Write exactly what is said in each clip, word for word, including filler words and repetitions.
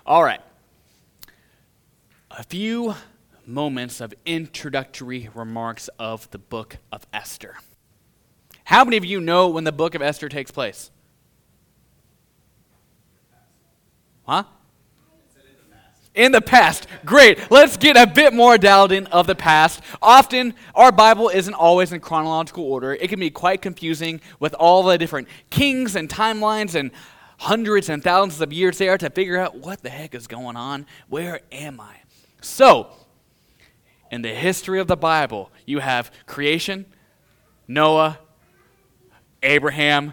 All right. A few moments of introductory remarks of the book of Esther. How many of you know when the book of Esther takes place? Huh? In the past. Great. Let's get a bit more dialed in of the past. Often, our Bible isn't always in chronological order. It can be quite confusing with all the different kings and timelines and hundreds and thousands of years there to figure out what the heck is going on. Where am I? So, in the history of the Bible, you have creation, Noah, Abraham,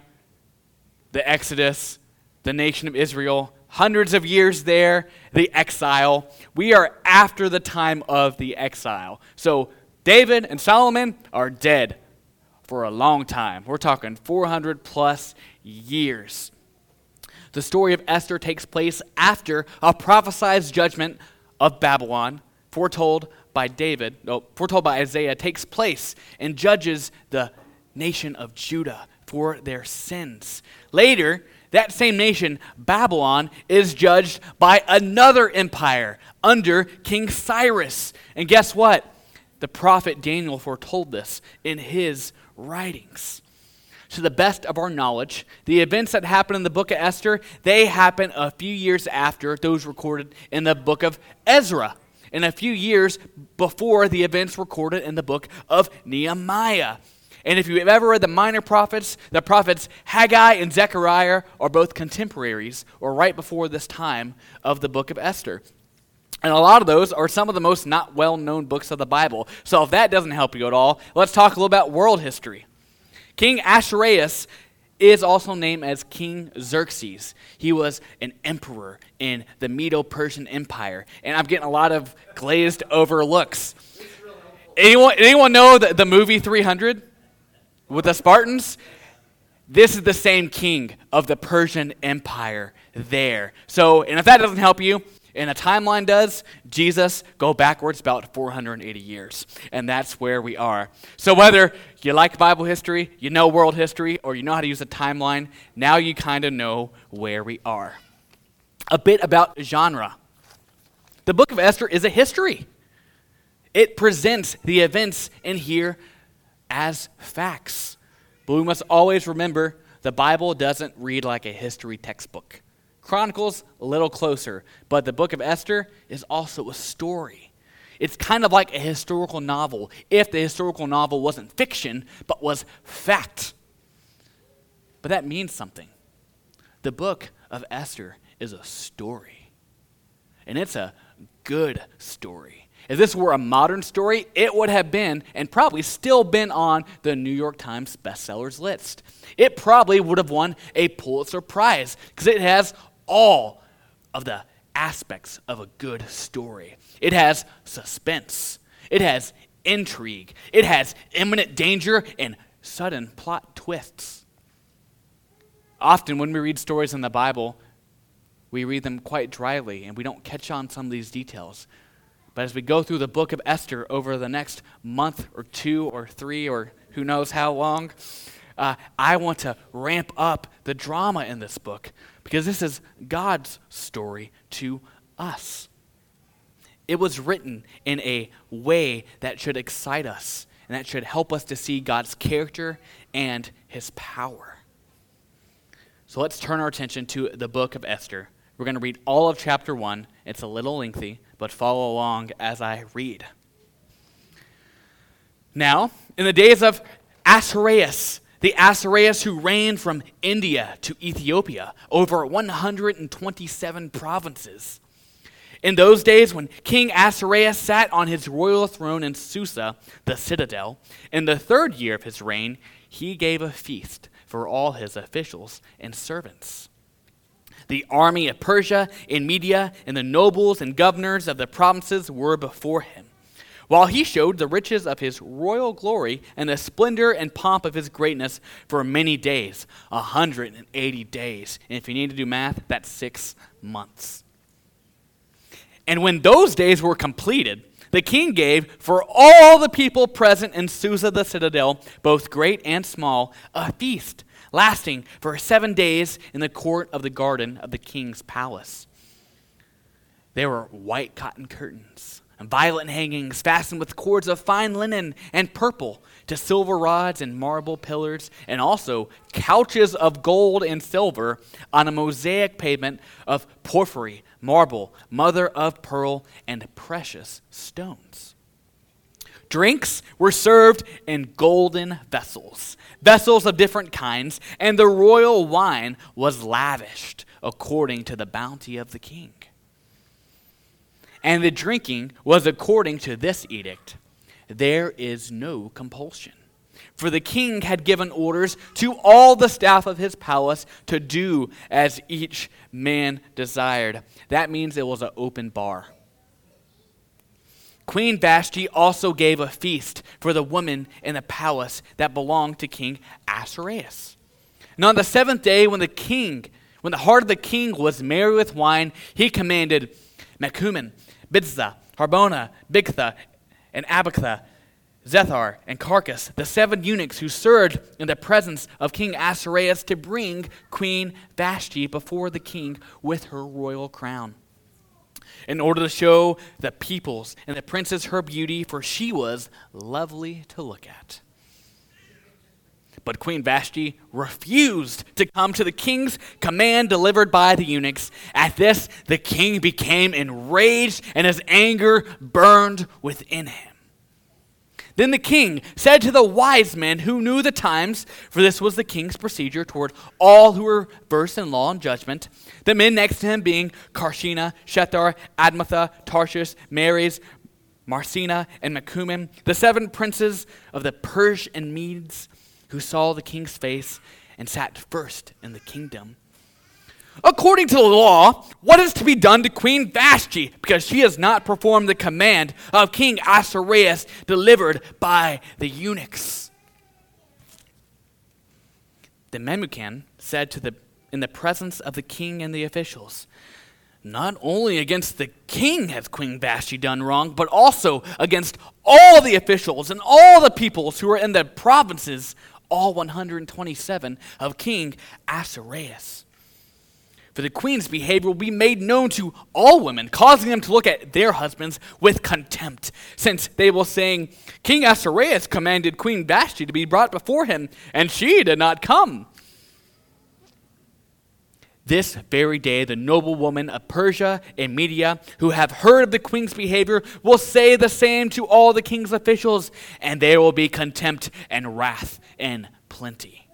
the Exodus, the nation of Israel, hundreds of years there, the exile. We are after the time of the exile. So David and Solomon are dead for a long time. We're talking four hundred plus years. The story of Esther takes place after a prophesied judgment of Babylon, foretold by David, no, foretold by Isaiah, takes place and judges the nation of Judah for their sins. Later, that same nation, Babylon, is judged by another empire under King Cyrus. And guess what? The prophet Daniel foretold this in his writings. To the best of our knowledge, the events that happen in the book of Esther, they happen a few years after those recorded in the book of Ezra, and a few years before the events recorded in the book of Nehemiah. And if you've ever read the minor prophets, the prophets Haggai and Zechariah are both contemporaries or right before this time of the book of Esther. And a lot of those are some of the most not well-known books of the Bible. So if that doesn't help you at all, let's talk a little about world history. King Ahasuerus is also named as King Xerxes. He was an emperor in the Medo-Persian Empire. And I'm getting a lot of glazed over looks. Anyone, anyone know the, the movie three hundred with the Spartans? This is the same king of the Persian Empire there. So, and if that doesn't help you, and a timeline does, Jesus, go backwards about four hundred eighty years. And that's where we are. So whether you like Bible history, you know world history, or you know how to use a timeline, now you kind of know where we are. A bit about genre. The book of Esther is a history. It presents the events in here as facts. But we must always remember the Bible doesn't read like a history textbook. Chronicles, a little closer, but the book of Esther is also a story. It's kind of like a historical novel, if the historical novel wasn't fiction, but was fact. But that means something. The book of Esther is a story, and it's a good story. If this were a modern story, it would have been, and probably still been on the New York Times bestsellers list. It probably would have won a Pulitzer Prize, because it has all of the aspects of a good story. It has suspense. It has intrigue. It has imminent danger and sudden plot twists. Often when we read stories in the Bible, we read them quite dryly and we don't catch on some of these details. But as we go through the book of Esther over the next month or two or three or who knows how long, uh, I want to ramp up the drama in this book, because this is God's story to us. It was written in a way that should excite us and that should help us to see God's character and his power. So let's turn our attention to the book of Esther. We're going to read all of chapter one. It's a little lengthy, but follow along as I read. Now, in the days of Ahasuerus, the Ahasuerus who reigned from India to Ethiopia over one hundred twenty-seven provinces. In those days when King Ahasuerus sat on his royal throne in Susa, the citadel, in the third year of his reign, he gave a feast for all his officials and servants. The army of Persia and Media and the nobles and governors of the provinces were before him, while he showed the riches of his royal glory and the splendor and pomp of his greatness for many days, one hundred eighty days. And if you need to do math, that's six months. And when those days were completed, the king gave for all the people present in Susa the citadel, both great and small, a feast lasting for seven days in the court of the garden of the king's palace. There were white cotton curtains, and violet hangings fastened with cords of fine linen and purple to silver rods and marble pillars, and also couches of gold and silver on a mosaic pavement of porphyry, marble, mother of pearl, and precious stones. Drinks were served in golden vessels, vessels of different kinds, and the royal wine was lavished according to the bounty of the king. And the drinking was according to this edict: there is no compulsion. For the king had given orders to all the staff of his palace to do as each man desired. That means it was an open bar. Queen Vashti also gave a feast for the women in the palace that belonged to King Ahasuerus. And on the seventh day, when the king, when the heart of the king was merry with wine, he commanded Mecumen, Biztha, Harbona, Bigtha, and Abagtha, Zethar, and Carcass, the seven eunuchs who served in the presence of King Ahasuerus, to bring Queen Vashti before the king with her royal crown, in order to show the peoples and the princes her beauty, for she was lovely to look at. But Queen Vashti refused to come to the king's command delivered by the eunuchs. At this, the king became enraged, and his anger burned within him. Then the king said to the wise men who knew the times, for this was the king's procedure toward all who were versed in law and judgment, the men next to him being Karshena, Shethar, Admatha, Tarshish, Meres, Marcina, and Mecumen, the seven princes of the Persian Medes, who saw the king's face and sat first in the kingdom. According to the law, what is to be done to Queen Vashti, because she has not performed the command of King Ahasuerus delivered by the eunuchs? Then Memucan said to the in the presence of the king and the officials, not only against the king has Queen Vashti done wrong, but also against all the officials and all the peoples who are in the provinces, all one hundred twenty-seven of King Ahasuerus. For the queen's behavior will be made known to all women, causing them to look at their husbands with contempt, since they will saying, King Ahasuerus commanded Queen Vashti to be brought before him, and she did not come. This very day, the noblewomen of Persia and Media, who have heard of the queen's behavior, will say the same to all the king's officials, and there will be contempt and wrath in plenty.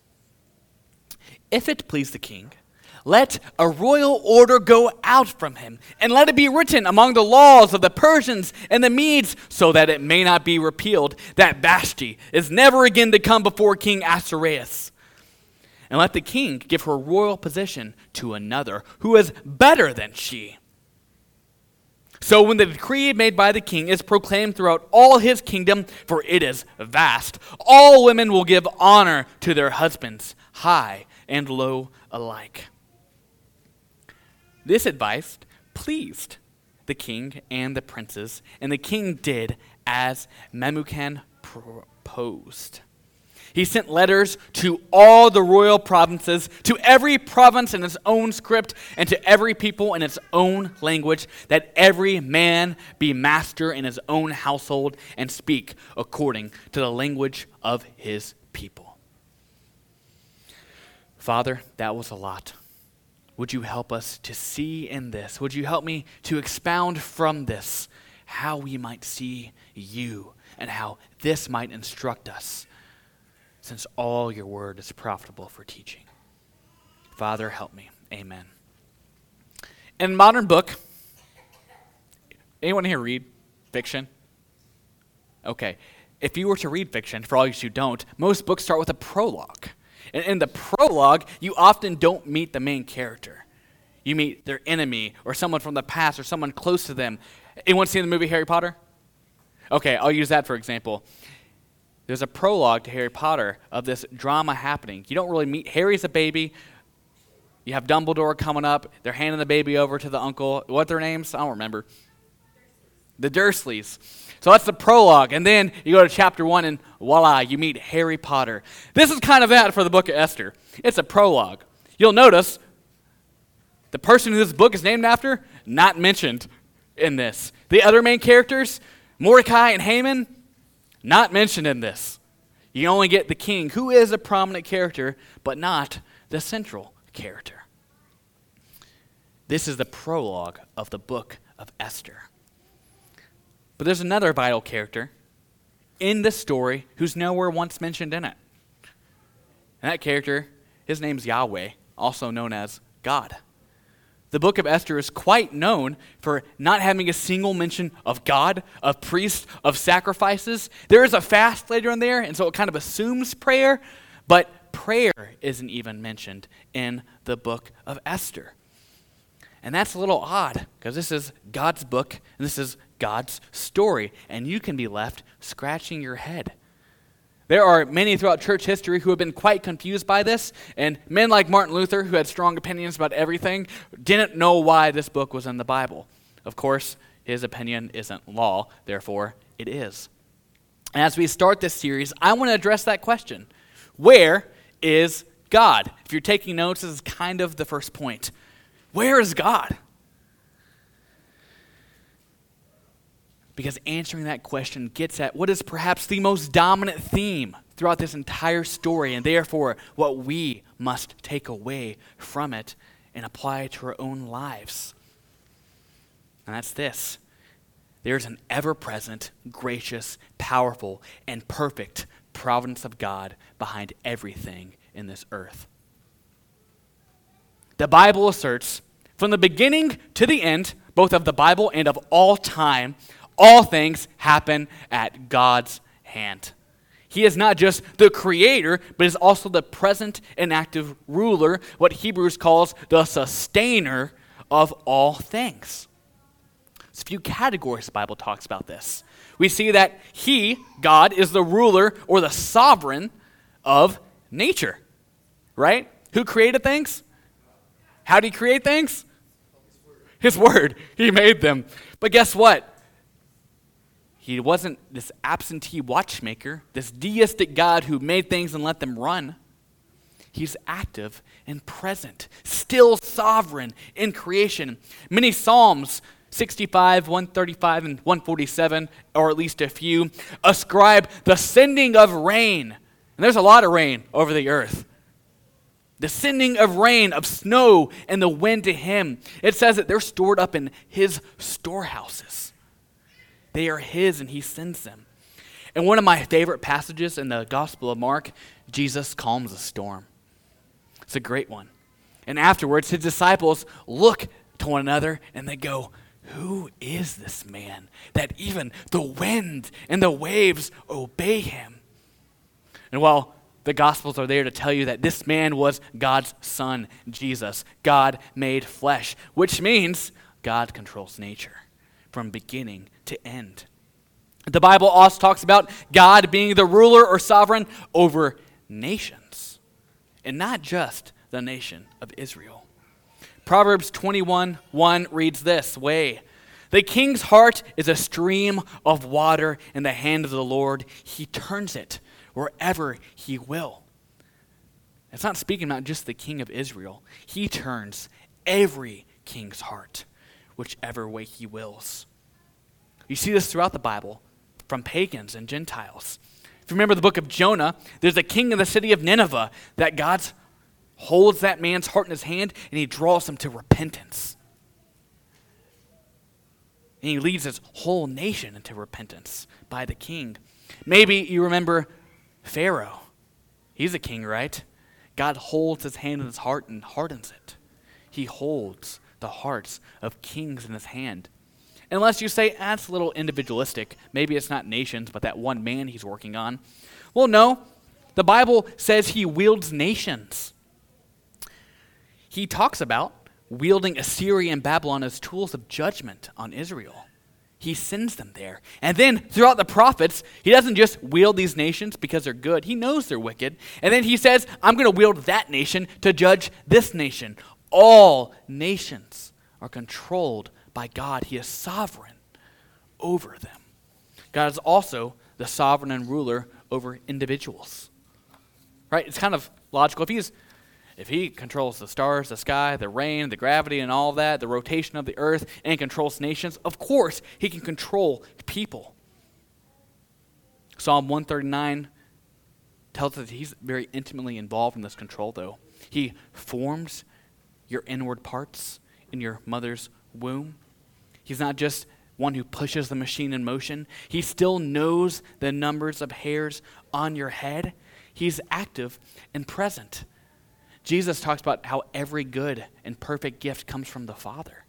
If it please the king, let a royal order go out from him, and let it be written among the laws of the Persians and the Medes, so that it may not be repealed, that Vashti is never again to come before King Ahasuerus. And let the king give her royal position to another who is better than she. So when the decree made by the king is proclaimed throughout all his kingdom, for it is vast, all women will give honor to their husbands, high and low alike. This advice pleased the king and the princes, and the king did as Memucan proposed. He sent letters to all the royal provinces, to every province in its own script, and to every people in its own language, that every man be master in his own household and speak according to the language of his people. Father, that was a lot. Would you help us to see in this? Would you help me to expound from this how we might see you and how this might instruct us, since all your word is profitable for teaching. Father, help me. Amen. In modern book, anyone here read fiction? Okay. If you were to read fiction, for all you who don't, most books start with a prologue. And in the prologue, you often don't meet the main character. You meet their enemy or someone from the past or someone close to them. Anyone seen the movie Harry Potter? Okay, I'll use that for example. There's a prologue to Harry Potter of this drama happening. You don't really meet, Harry's a baby. You have Dumbledore coming up. They're handing the baby over to the uncle. What are their names? I don't remember. The Dursleys. So that's the prologue. And then you go to chapter one and voila, you meet Harry Potter. This is kind of that for the book of Esther. It's a prologue. You'll notice The person who this book is named after, not mentioned in this. The other main characters, Mordecai and Haman, not mentioned in this. You only get the king, who is a prominent character, but not the central character. This is the prologue of the book of Esther. But there's another vital character in the story who's nowhere once mentioned in it. And that character, his name's Yahweh, also known as God. The book of Esther is quite known for not having a single mention of God, of priests, of sacrifices. There is a fast later in there, and so it kind of assumes prayer, but prayer isn't even mentioned in the book of Esther. And that's a little odd, because this is God's book, and this is God's story, and you can be left scratching your head. There are many throughout church history who have been quite confused by this, and men like Martin Luther, who had strong opinions about everything, didn't know why this book was in the Bible. Of course, his opinion isn't law, therefore it is. And as we start this series, I want to address that question. Where is God? If you're taking notes, this is kind of the first point. Where is God? Because answering that question gets at what is perhaps the most dominant theme throughout this entire story, and therefore what we must take away from it and apply to our own lives. And that's this. There's an ever-present, gracious, powerful, and perfect providence of God behind everything in this earth. The Bible asserts, from the beginning to the end, both of the Bible and of all time, all things happen at God's hand. He is not just the creator, but is also the present and active ruler, what Hebrews calls the sustainer of all things. There's a few categories the Bible talks about this. We see that he, God, is the ruler or the sovereign of nature, right? Who created things? How did he create things? His word. He made them. But guess what? He wasn't this absentee watchmaker, this deistic God who made things and let them run. He's active and present, still sovereign in creation. Many Psalms, sixty-five, one thirty-five, and one forty-seven, or at least a few, ascribe the sending of rain. And there's a lot of rain over the earth. The sending of rain, of snow, and the wind to him. It says that they're stored up in his storehouses. They are his, and he sends them. And one of my favorite passages in the Gospel of Mark, Jesus calms a storm. It's a great one. And afterwards, his disciples look to one another, and they go, "Who is this man that even the wind and the waves obey him?" And while the Gospels are there to tell you that this man was God's son, Jesus, God made flesh, which means God controls nature from beginning to end. The Bible also talks about God being the ruler or sovereign over nations, and not just the nation of Israel. Proverbs twenty-one one reads this way: "The king's heart is a stream of water in the hand of the Lord. He turns it wherever he will." It's not speaking about just the king of Israel. He turns every king's heart, whichever way he wills. You see this throughout the Bible, from pagans and Gentiles. If you remember the book of Jonah, there's a king of the city of Nineveh that God holds that man's heart in his hand and he draws him to repentance. And he leads his whole nation into repentance by the king. Maybe you remember Pharaoh. He's a king, right? God holds his hand in his heart and hardens it. He holds the hearts of kings in his hand. Unless you say, that's a little individualistic. Maybe it's not nations, but that one man he's working on. Well, no. The Bible says he wields nations. He talks about wielding Assyria and Babylon as tools of judgment on Israel. He sends them there. And then throughout the prophets, he doesn't just wield these nations because they're good. He knows they're wicked. And then he says, I'm going to wield that nation to judge this nation. All nations are controlled by God. He is sovereign over them. God is also the sovereign and ruler over individuals. Right? It's kind of logical. If he's if he controls the stars, the sky, the rain, the gravity, and all that, the rotation of the earth, and controls nations, of course he can control people. Psalm one thirty-nine tells us that he's very intimately involved in this control, though. He forms your inward parts in your mother's womb. He's not just one who pushes the machine in motion. He still knows the numbers of hairs on your head. He's active and present. Jesus talks about how every good and perfect gift comes from the Father.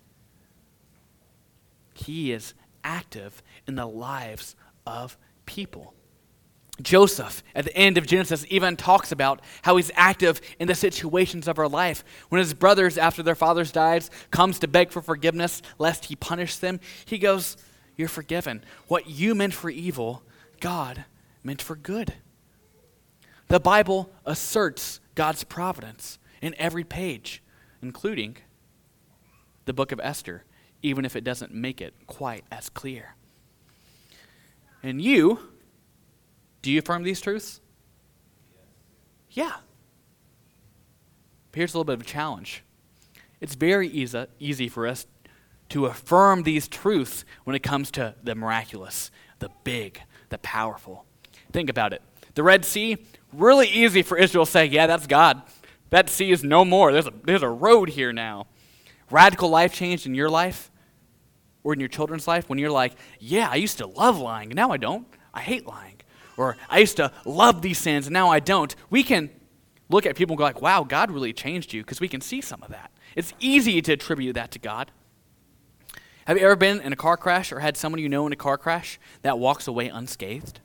He is active in the lives of people. Joseph, at the end of Genesis, even talks about how he's active in the situations of our life. When his brothers, after their fathers died, comes to beg for forgiveness lest he punish them, he goes, "You're forgiven. What you meant for evil, God meant for good." The Bible asserts God's providence in every page, including the book of Esther, even if it doesn't make it quite as clear. And you, do you affirm these truths? Yeah. But here's a little bit of a challenge. It's very easy, easy for us to affirm these truths when it comes to the miraculous, the big, the powerful. Think about it. The Red Sea, really easy for Israel to say, yeah, that's God. That sea is no more. There's a, there's a road here now. Radical life change in your life or in your children's life when you're like, yeah, I used to love lying, and now I don't. I hate lying. Or I used to love these sins, and now I don't. We can look at people and go like, wow, God really changed you, because we can see some of that. It's easy to attribute that to God. Have you ever been in a car crash or had someone you know in a car crash that walks away unscathed?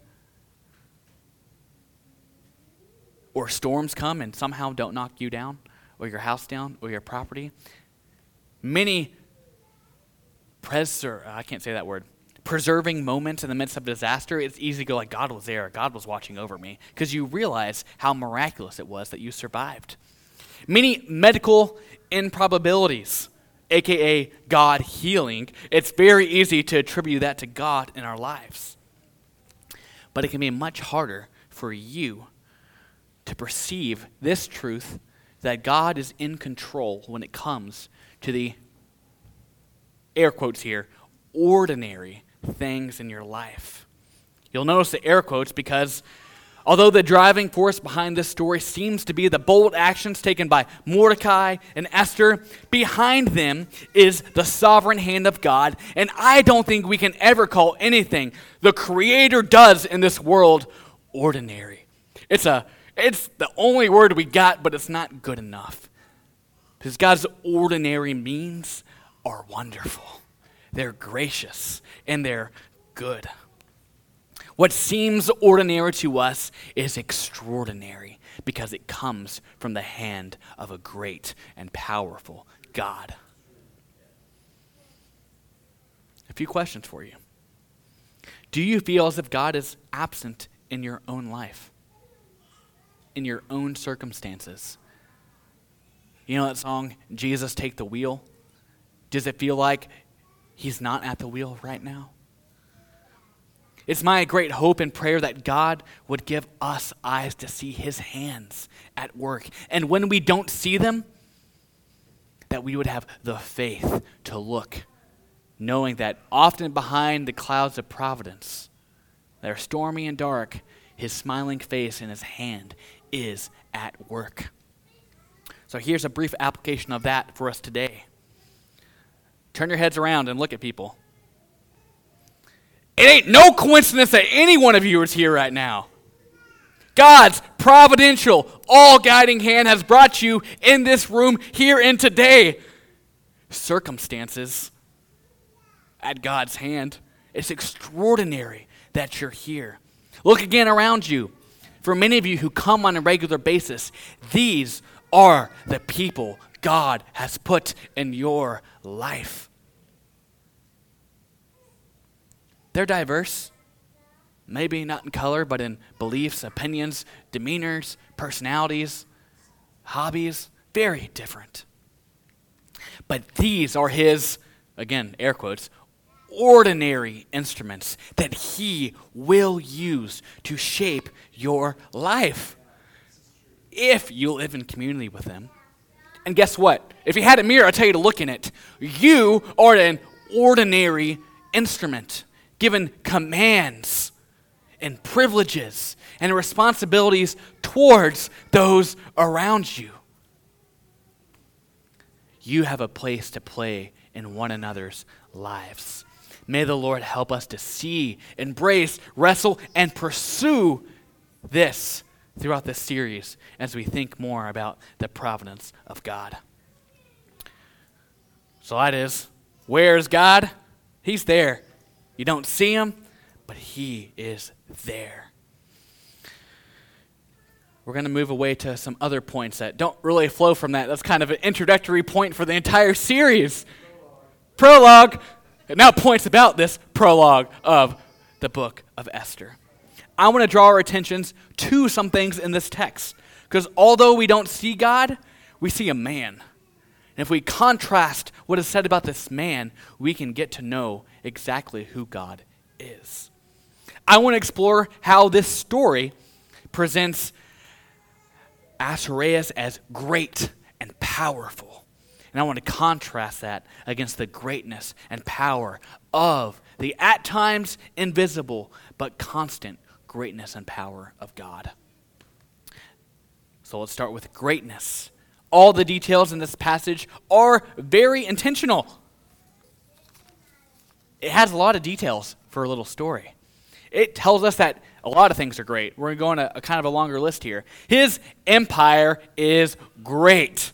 Or storms come and somehow don't knock you down, or your house down, or your property? Many pres- or, I can't say that word. preserving moments in the midst of disaster, it's easy to go like, God was there, God was watching over me, because you realize how miraculous it was that you survived. Many medical improbabilities, aka God healing, it's very easy to attribute that to God in our lives. But it can be much harder for you to perceive this truth that God is in control when it comes to the, air quotes here, ordinary things in your life. You'll notice the air quotes because although the driving force behind this story seems to be the bold actions taken by Mordecai and Esther, behind them is the sovereign hand of God, and I don't think we can ever call anything the Creator does in this world ordinary. It's a it's the only word we got, but it's not good enough. Because God's ordinary means are wonderful. They're gracious, and they're good. What seems ordinary to us is extraordinary because it comes from the hand of a great and powerful God. A few questions for you. Do you feel as if God is absent in your own life? In your own circumstances? You know that song, Jesus Take the Wheel? Does it feel like He's not at the wheel right now? It's my great hope and prayer that God would give us eyes to see His hands at work. And when we don't see them, that we would have the faith to look, knowing that often behind the clouds of providence that are stormy and dark, His smiling face and His hand is at work. So here's a brief application of that for us today. Turn your heads around and look at people. It ain't no coincidence that any one of you is here right now. God's providential, all-guiding hand has brought you in this room here and today. Circumstances at God's hand. It's extraordinary that you're here. Look again around you. For many of you who come on a regular basis, these are the people God has put in your life. They're diverse, maybe not in color, but in beliefs, opinions, demeanors, personalities, hobbies, very different. But these are His, again, air quotes, ordinary instruments that He will use to shape your life. if you live in community with him. And guess what? If you had a mirror, I'd tell you to look in it. You are an ordinary instrument, given commands and privileges and responsibilities towards those around you. You have a place to play in one another's lives. May the Lord help us to see, embrace, wrestle, and pursue this throughout this series as we think more about the providence of God. So that is, where's God? He's there. You don't see him, but he is there. We're going to move away to some other points that don't really flow from that. That's kind of an introductory point for the entire series. Prologue. Prologue. It now points about this prologue of the book of Esther. I want to draw our attentions to some things in this text. Because although we don't see God, we see a man. And if we contrast what is said about this man, we can get to know exactly who God is. I want to explore how this story presents Ahasuerus as great and powerful. And I want to contrast that against the greatness and power of the at times invisible but constant greatness and power of God. So let's start with greatness. All the details in this passage are very intentional. It has a lot of details for a little story. It tells us that a lot of things are great. We're going to go on a, a kind of a longer list here. His empire is great.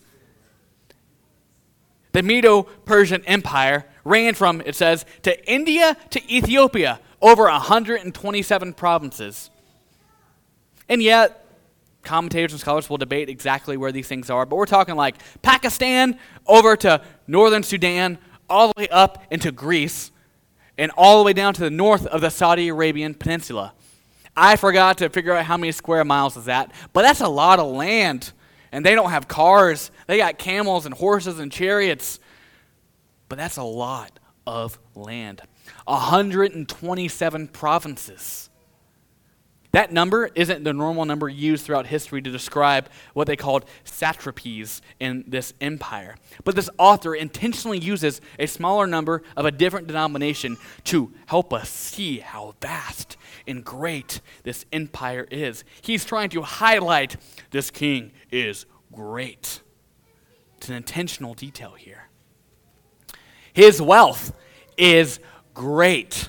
The Medo-Persian Empire ran from, it says, to India to Ethiopia, over one hundred twenty-seven provinces. And yet, commentators and scholars will debate exactly where these things are, but we're talking like Pakistan over to northern Sudan, all the way up into Greece, and all the way down to the north of the Saudi Arabian Peninsula. I forgot to figure out how many square miles is that, but that's a lot of land. And they don't have cars. They got camels and horses and chariots. But that's a lot of land. one hundred twenty-seven provinces. That number isn't the normal number used throughout history to describe what they called satrapies in this empire. But this author intentionally uses a smaller number of a different denomination to help us see how vast and great this empire is. He's trying to highlight this king is great. It's an intentional detail here. His wealth is great.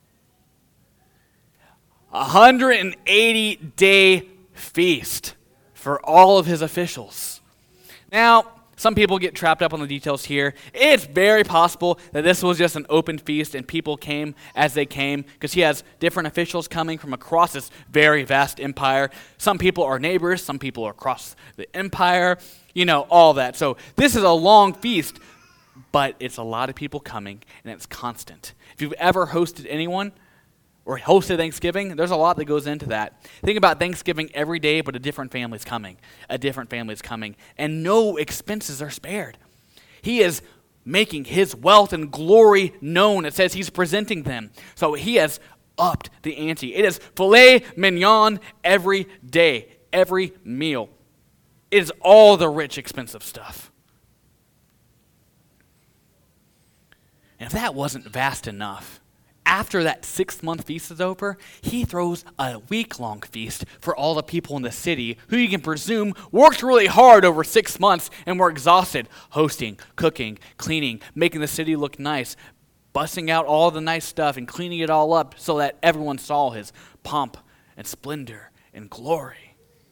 A one hundred eighty day feast for all of his officials. Now, some people get trapped up on the details here. It's very possible that this was just an open feast and people came as they came because he has different officials coming from across this very vast empire. Some people are neighbors, some people are across the empire, you know, all that. So this is a long feast, but it's a lot of people coming and it's constant. If you've ever hosted anyone or hosted Thanksgiving, there's a lot that goes into that. Think about Thanksgiving every day, but a different family's coming. A different family's coming. And no expenses are spared. He is making his wealth and glory known. It says he's presenting them. So he has upped the ante. It is filet mignon every day, every meal. It is all the rich, expensive stuff. And if that wasn't vast enough, after that six-month feast is over, he throws a week-long feast for all the people in the city who you can presume worked really hard over six months and were exhausted hosting, cooking, cleaning, making the city look nice, busting out all the nice stuff and cleaning it all up so that everyone saw his pomp and splendor and glory.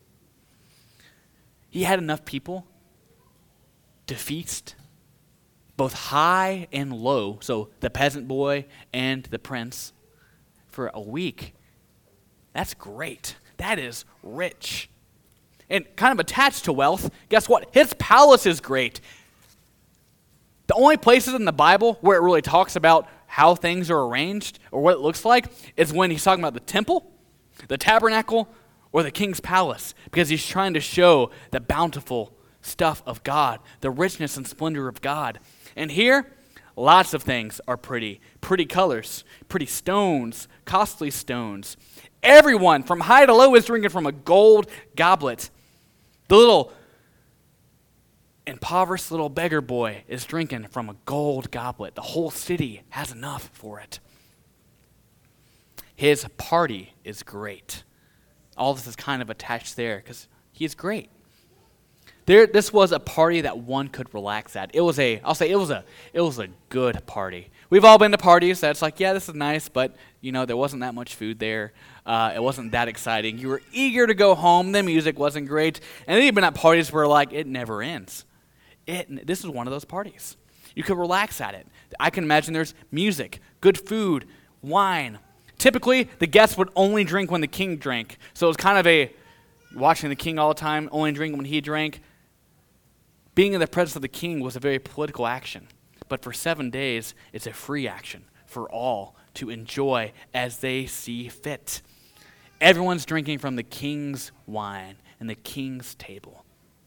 He had enough people to feast both high and low, so the peasant boy and the prince, for a week. That's great. That is rich. And kind of attached to wealth, guess what? His palace is great. The only places in the Bible where it really talks about how things are arranged or what it looks like is when he's talking about the temple, the tabernacle, or the king's palace, because he's trying to show the bountiful stuff of God, the richness and splendor of God. And here, lots of things are pretty. Pretty colors, pretty stones, costly stones. Everyone from high to low is drinking from a gold goblet. The little impoverished little beggar boy is drinking from a gold goblet. The whole city has enough for it. His party is great. All this is kind of attached there because he's great. There, this was a party that one could relax at. It was a, I'll say, it was a, it was a good party. We've all been to parties that's like, yeah, this is nice, but you know, there wasn't that much food there. Uh, it wasn't that exciting. You were eager to go home. The music wasn't great, and then you've been at parties where like it never ends. It. This is one of those parties. You could relax at it. I can imagine there's music, good food, wine. Typically, the guests would only drink when the king drank. So it was kind of a watching the king all the time, only drinking when he drank. Being in the presence of the king was a very political action. But for seven days, it's a free action for all to enjoy as they see fit. Everyone's drinking from the king's wine and the king's table.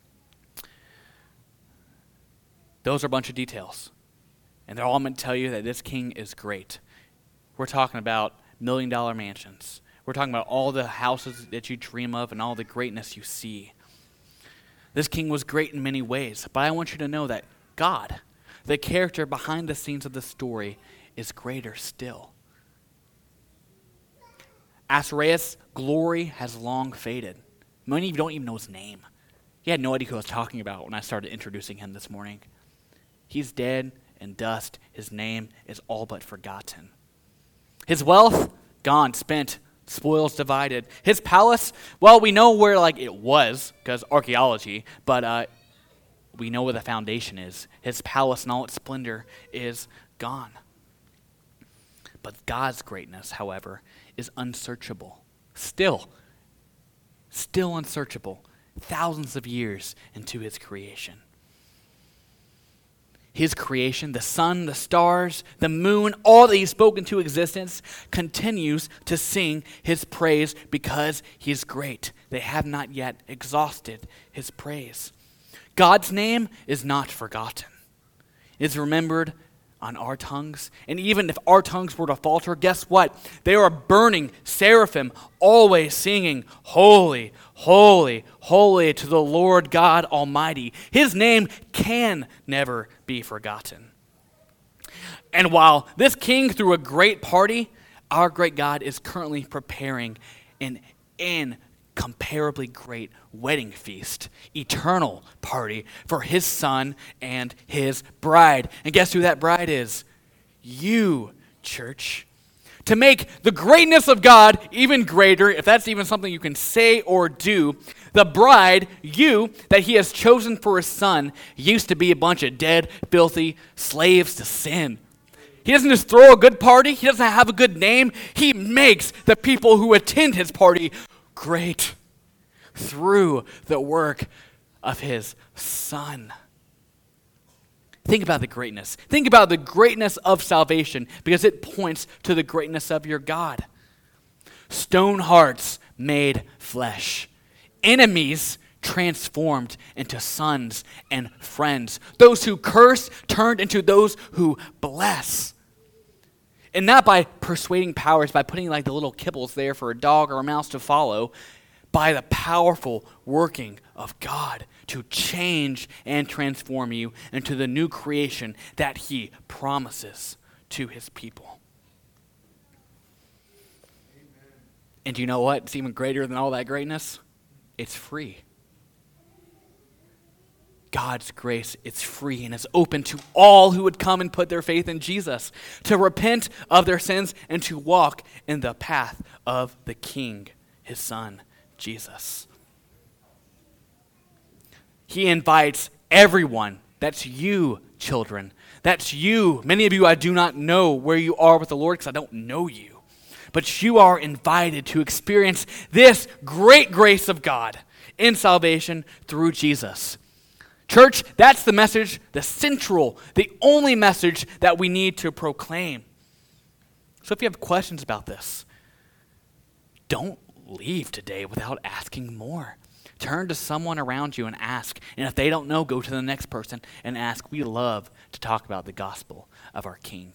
Those are a bunch of details. And they're all meant to tell you that this king is great. We're talking about million dollar mansions. We're talking about all the houses that you dream of and all the greatness you see. This king was great in many ways, but I want you to know that God, the character behind the scenes of the story, is greater still. Ahasuerus' glory has long faded. Many of you don't even know his name. You had no idea who I was talking about when I started introducing him this morning. He's dead in dust. His name is all but forgotten. His wealth, gone, spent, spoils divided. His palace, well, we know where like it was, because archaeology, but uh, we know where the foundation is. His palace and all its splendor is gone. But God's greatness, however, is unsearchable. Still, still unsearchable, thousands of years into his creation. His creation, the sun, the stars, the moon, all that he spoke into existence, continues to sing his praise because he's great. They have not yet exhausted his praise. God's name is not forgotten. It is remembered on our tongues. And even if our tongues were to falter, guess what? They are burning seraphim, always singing, holy, holy, holy to the Lord God Almighty. His name can never be forgotten. And while this king threw a great party, our great God is currently preparing an incomparably great wedding feast, eternal party for his son and his bride. And guess who that bride is? You, church. To make the greatness of God even greater, if that's even something you can say or do, the bride, you, that he has chosen for his son, used to be a bunch of dead, filthy slaves to sin. He doesn't just throw a good party. He doesn't have a good name. He makes the people who attend his party great through the work of his son. Think about the greatness. Think about the greatness of salvation because it points to the greatness of your God. Stone hearts made flesh. Enemies transformed into sons and friends. Those who curse turned into those who bless. And not by persuading powers, by putting like the little kibbles there for a dog or a mouse to follow, by the powerful working of God to change and transform you into the new creation that he promises to his people. Amen. And do you know what? It's even greater than all that greatness. It's free. God's grace, it's free and is open to all who would come and put their faith in Jesus, to repent of their sins and to walk in the path of the King, his son, Jesus. He invites everyone. That's you, children. That's you. Many of you, I do not know where you are with the Lord because I don't know you. But you are invited to experience this great grace of God in salvation through Jesus. Church, that's the message, the central, the only message that we need to proclaim. So if you have questions about this, don't leave today without asking more. Turn to someone around you and ask. And if they don't know, go to the next person and ask. We love to talk about the gospel of our King.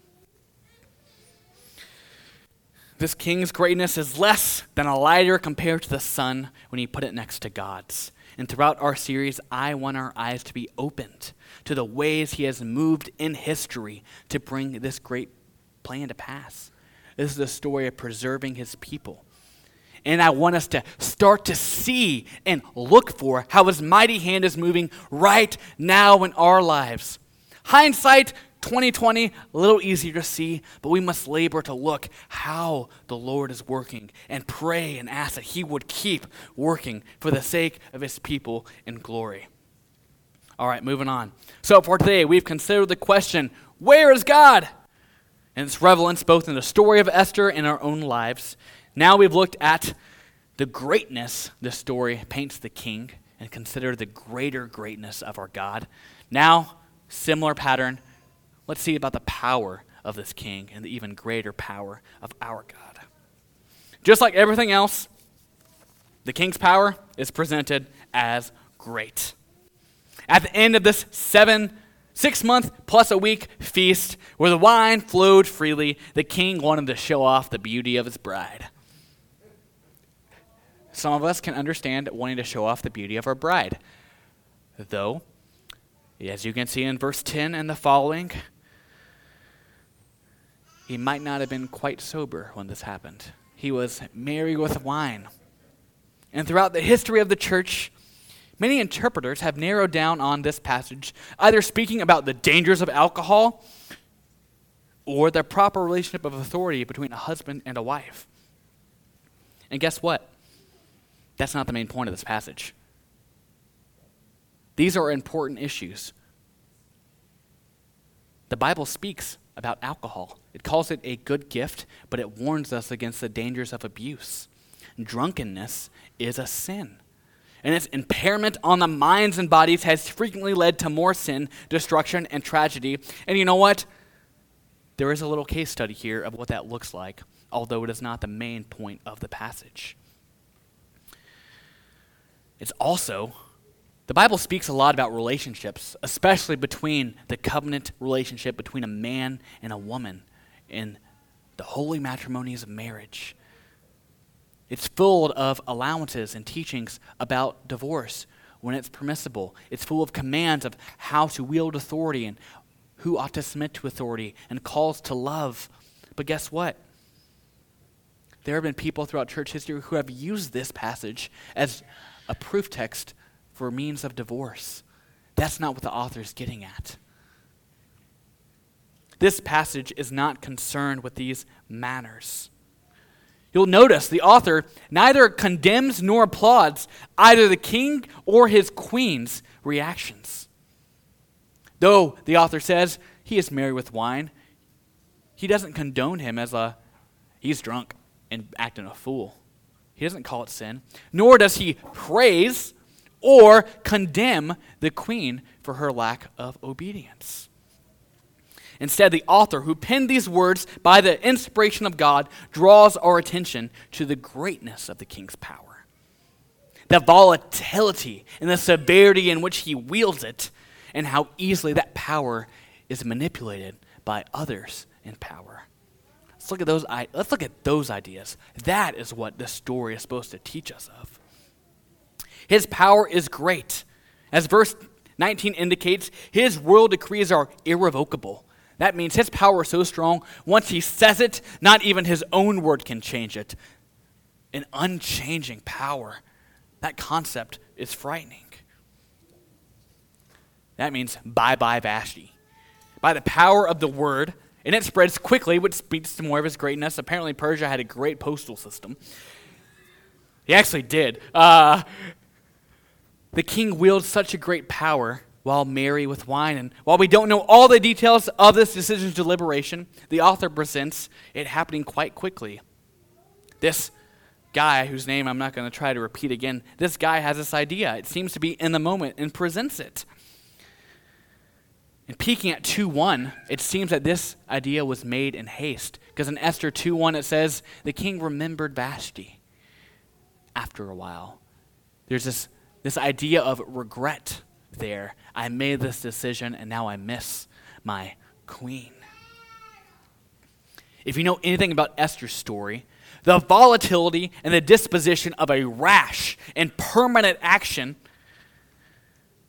This king's greatness is less than a lighter compared to the sun when you put it next to God's. And throughout our series, I want our eyes to be opened to the ways he has moved in history to bring this great plan to pass. This is a story of preserving his people. And I want us to start to see and look for how his mighty hand is moving right now in our lives. Hindsight, twenty twenty, a little easier to see, but we must labor to look how the Lord is working and pray and ask that he would keep working for the sake of his people in glory. All right, moving on. So for today, we've considered the question, where is God? And its relevance both in the story of Esther and our own lives. Now we've looked at the greatness this story paints the king and consider the greater greatness of our God. Now, similar pattern, let's see about the power of this king and the even greater power of our God. Just like everything else, the king's power is presented as great. At the end of this seven, six month plus a week feast where the wine flowed freely, the king wanted to show off the beauty of his bride. Some of us can understand wanting to show off the beauty of our bride. Though, as you can see in verse ten and the following, he might not have been quite sober when this happened. He was merry with wine. And throughout the history of the church, many interpreters have narrowed down on this passage, either speaking about the dangers of alcohol or the proper relationship of authority between a husband and a wife. And guess what? That's not the main point of this passage. These are important issues. The Bible speaks about alcohol. It calls it a good gift, but it warns us against the dangers of abuse. Drunkenness is a sin, and its impairment on the minds and bodies has frequently led to more sin, destruction, and tragedy. And you know what? There is a little case study here of what that looks like, although it is not the main point of the passage. It's also, the Bible speaks a lot about relationships, especially between the covenant relationship between a man and a woman in the holy matrimonies of marriage. It's full of allowances and teachings about divorce when it's permissible. It's full of commands of how to wield authority and who ought to submit to authority and calls to love. But guess what? There have been people throughout church history who have used this passage as a proof text for means of divorce. That's not what the author is getting at. This passage is not concerned with these matters. You'll notice the author neither condemns nor applauds either the king or his queen's reactions. Though the author says he is merry with wine, he doesn't condone him as a, he's drunk and acting a fool. He doesn't call it sin, nor does he praise or condemn the queen for her lack of obedience. Instead, the author who penned these words by the inspiration of God draws our attention to the greatness of the king's power, the volatility and the severity in which he wields it, and how easily that power is manipulated by others in power. Let's look at those, let's look at those ideas. That is what this story is supposed to teach us of. His power is great. As verse nineteen indicates, his royal decrees are irrevocable. That means his power is so strong, once he says it, not even his own word can change it. An unchanging power. That concept is frightening. That means bye-bye Vashti. By the power of the word, and it spreads quickly, which speaks to more of his greatness. Apparently Persia had a great postal system. He actually did. Uh, the king wields such a great power while merry with wine. And while we don't know all the details of this decision's deliberation, the author presents it happening quite quickly. This guy, whose name I'm not going to try to repeat again, this guy has this idea. It seems to be in the moment and presents it. And peeking at two one, it seems that this idea was made in haste. Because in Esther two one it says, the king remembered Vashti after a while. There's this, this idea of regret there. I made this decision and now I miss my queen. If you know anything about Esther's story, the volatility and the disposition of a rash and permanent action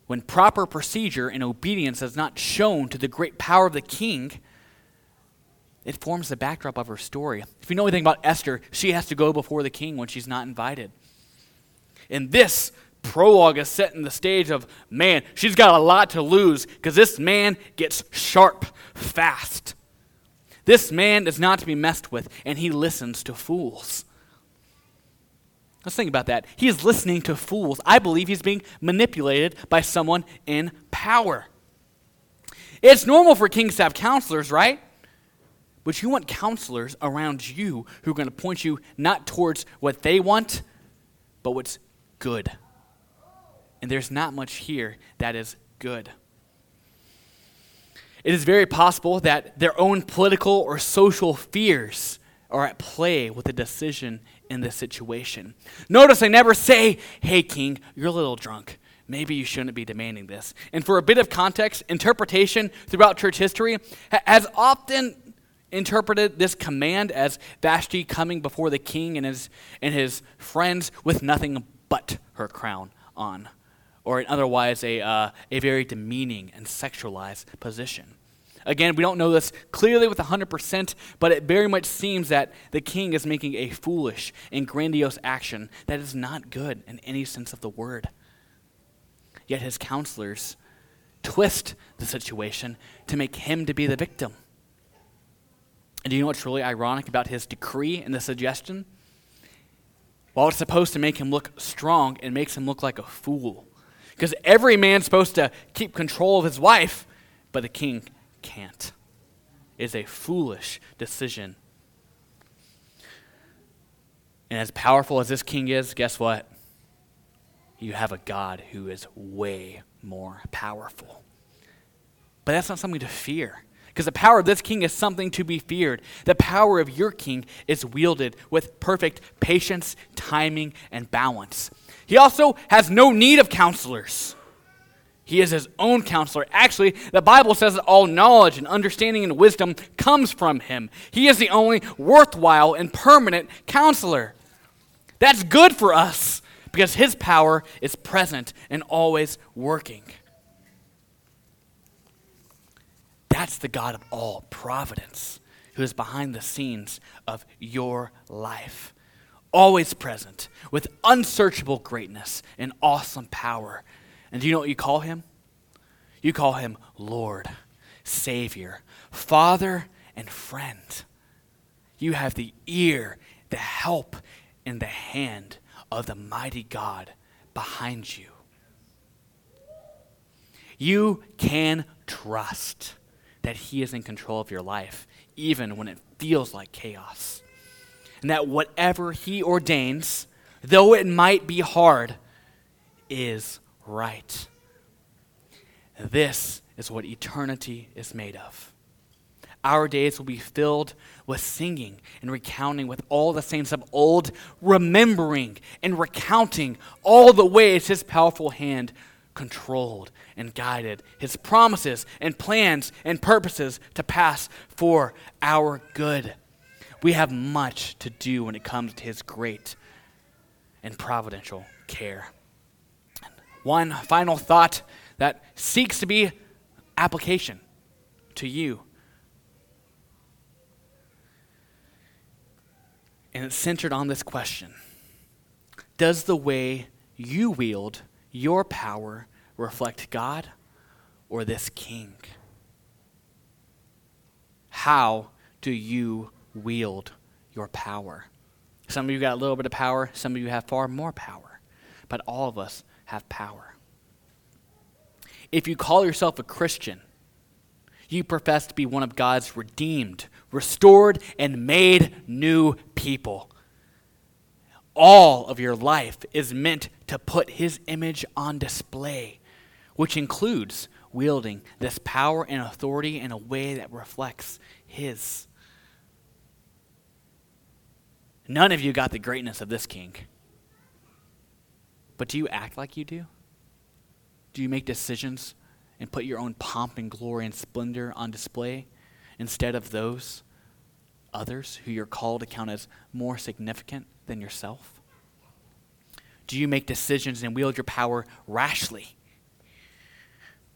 when proper procedure and obedience is not shown to the great power of the king, it forms the backdrop of her story. If you know anything about Esther, she has to go before the king when she's not invited. And this prologue is setting the stage of, man, she's got a lot to lose because this man gets sharp fast. This man is not to be messed with, and he listens to fools. Let's think about that. He is listening to fools. I believe he's being manipulated by someone in power. It's normal for kings to have counselors, right? But you want counselors around you who are going to point you not towards what they want, but what's good. And there's not much here that is good. It is very possible that their own political or social fears are at play with the decision in this situation. Notice I never say, hey, king, you're a little drunk. Maybe you shouldn't be demanding this. And for a bit of context, interpretation throughout church history ha- has often interpreted this command as Vashti coming before the king and his, and his friends with nothing but her crown on, or in otherwise a, uh, a very demeaning and sexualized position. Again, we don't know this clearly with one hundred percent, but it very much seems that the king is making a foolish and grandiose action that is not good in any sense of the word. Yet his counselors twist the situation to make him to be the victim. And do you know what's really ironic about his decree and the suggestion? While it's supposed to make him look strong, it makes him look like a fool. Because every man's supposed to keep control of his wife, but the king can't. It is a foolish decision. And as powerful as this king is, guess what? You have a God who is way more powerful. But that's not something to fear. Because the power of this king is something to be feared. The power of your king is wielded with perfect patience, timing, and balance. He also has no need of counselors. He is his own counselor. Actually, the Bible says that all knowledge and understanding and wisdom comes from him. He is the only worthwhile and permanent counselor. That's good for us because his power is present and always working. That's the God of all providence who is behind the scenes of your life. Always present with unsearchable greatness and awesome power. And do you know what you call him? You call him Lord, Savior, Father, and friend. You have the ear, the help, and the hand of the mighty God behind you. You can trust that he is in control of your life, even when it feels like chaos. And that whatever he ordains, though it might be hard, is right. This is what eternity is made of. Our days will be filled with singing and recounting with all the saints of old, remembering and recounting all the ways his powerful hand controlled and guided his promises and plans and purposes to pass for our good. We have much to do when it comes to his great and providential care. One final thought that seeks to be application to you. And it's centered on this question. Does the way you wield your power reflect God or this king? How do you wield your power? Some of you got a little bit of power, some of you have far more power, but all of us have power. If you call yourself a Christian, you profess to be one of God's redeemed, restored, and made new people. All of your life is meant to put his image on display, which includes wielding this power and authority in a way that reflects his. None of you got the greatness of this king. But do you act like you do? Do you make decisions and put your own pomp and glory and splendor on display instead of those others who you're called to count as more significant than yourself? Do you make decisions and wield your power rashly?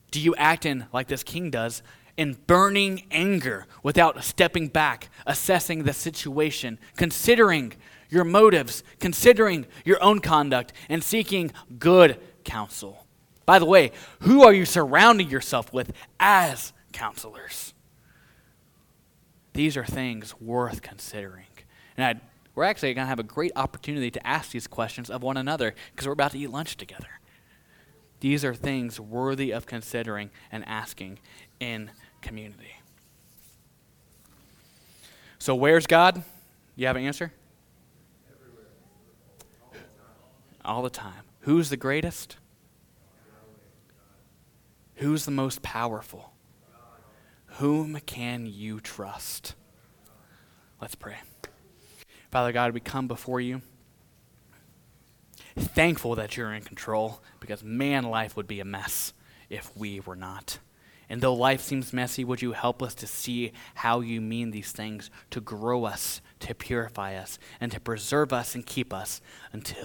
Do you act in, like this king does, in burning anger without stepping back, assessing the situation, considering your motives, considering your own conduct, and seeking good counsel? By the way, who are you surrounding yourself with as counselors? These are things worth considering. And I, we're actually going to have a great opportunity to ask these questions of one another because we're about to eat lunch together. These are things worthy of considering and asking in community. So where's God? You have an answer? Everywhere. All the time. Who's the greatest? Who's the most powerful? Whom can you trust? Let's pray. Father God, we come before you thankful that you're in control, because man, life would be a mess if we were not. And though life seems messy, would you help us to see how you mean these things to grow us, to purify us, and to preserve us and keep us until